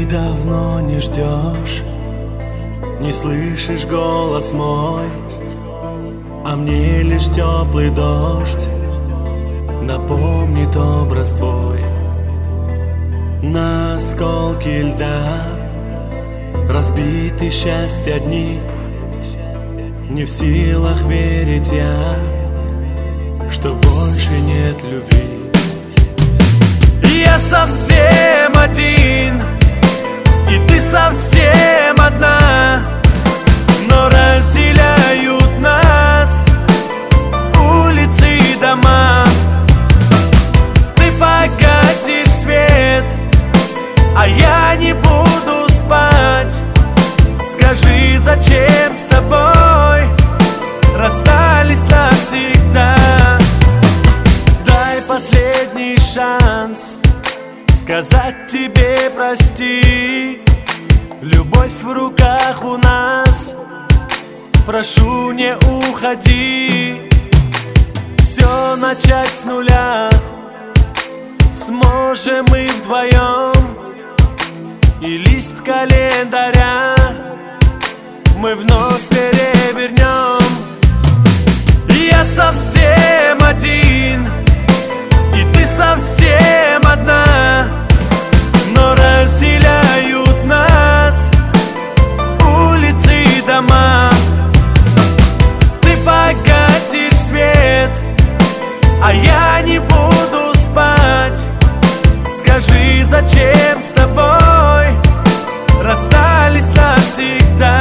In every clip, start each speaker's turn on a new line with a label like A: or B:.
A: давно не ждешь, не слышишь голос мой, а мне лишь теплый дождь напомнит образ твой. На осколки льда разбиты счастья дни, не в силах верить я, что больше нет любви. Я совсем один, и ты совсем одна, но разделяют нас улицы и дома. Ты погасишь свет, а я не буду спать. Скажи, зачем с тобой расстались навсегда? Дай последний шанс сказать тебе прости. Любовь в руках у нас, прошу, не уходи. Все начать с нуля сможем мы вдвоем, и лист календаря мы вновь перевернем. Я совсем один, и ты совсем одна, но разделяют нас улицы и дома. Ты погасишь свет, а я не буду спать. Скажи, зачем с тобой расстались навсегда?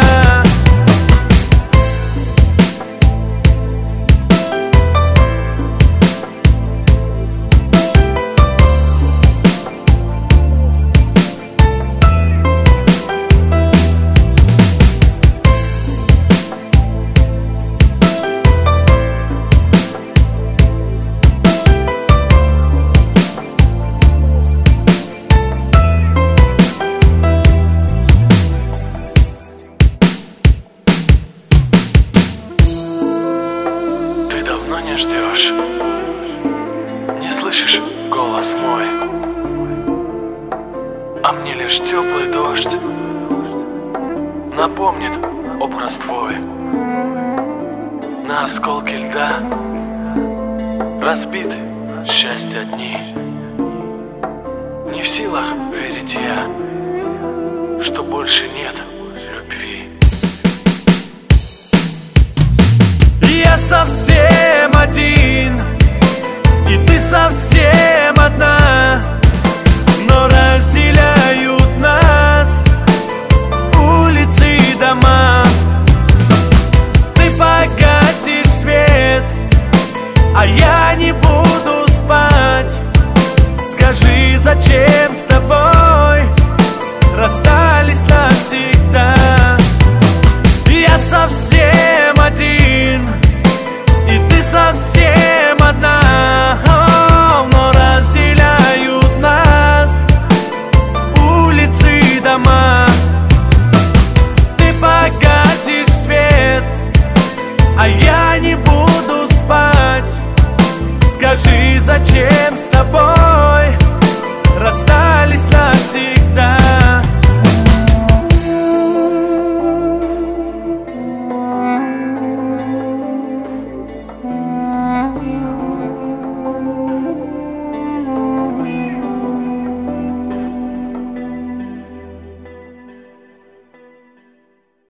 B: Не ждешь, не слышишь голос мой, а мне лишь теплый дождь напомнит образ твой. На осколки льда разбиты счастья дни, не в силах верить я, что больше нет любви.
A: Я совсем один, и ты совсем одна, но разделяют нас улицы и дома. Ты погасишь свет, а я не буду спать. Скажи, зачем с тобой расстались навсегда? Я совсем один, и ты совсем одна, но разделяют нас улицы и дома. Ты погасишь свет, а я не буду спать. Скажи, зачем